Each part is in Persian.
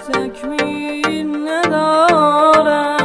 تکمیل ندارد.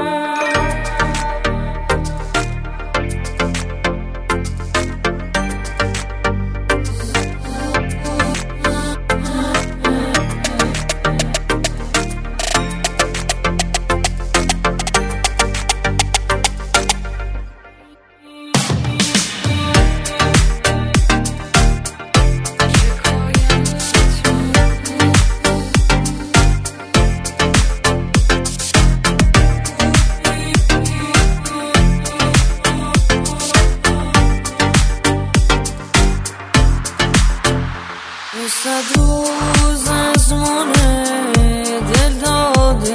صد روز از مونه دل داده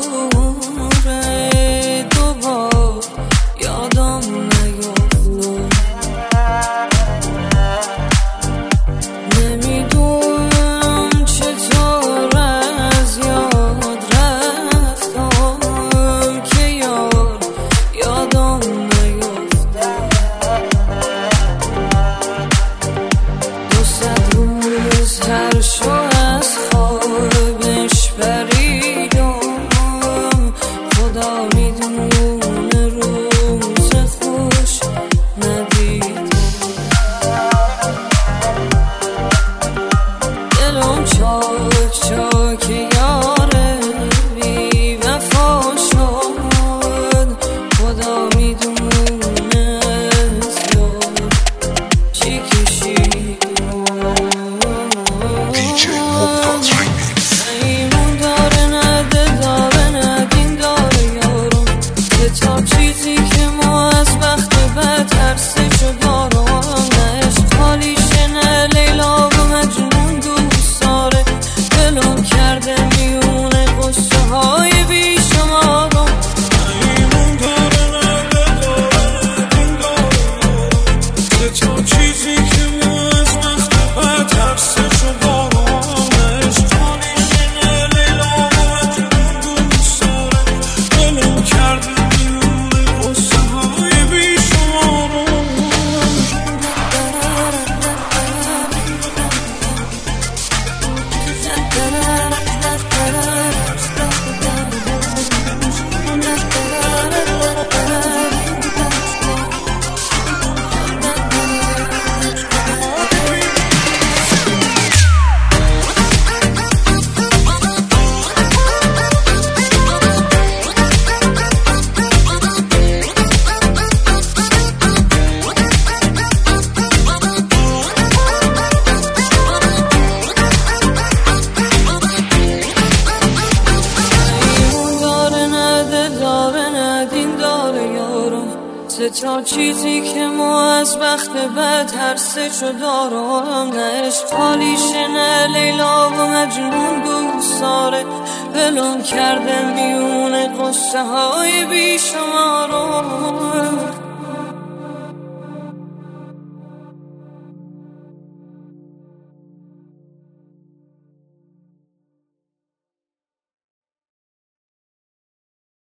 دوره، دوبار یادم نیفتاد. نمیدونم چطور از یاد رفتم که یادم نیفتاد. 200 روز هر شو از خوابش پریدم، خدا میدونه روز خوش ندیدم. دلم چاک چاک یاره بی وفا شد، خدا میدونه از یار چی کشید. ایمون داره نه دل داره نه دین داره یارم، کتاب چیزی که ما از وقت بد ترسش و دارم. نه عشق حالیشه نه لیلا و مجنون دوست داره، دلم کرده میونه قصه های بی شمارم. ایمون داره نه دل داره نه دین داره یارم، کتاب چیزی که ما از وقت بد ترسش و دارم. تا چیزی که ما از وقت بد ترسش و دارم. نه عشق حالیشه نه لیلا و مجنون دوست داره، ولم کرده میونه قصه های بی شمارم.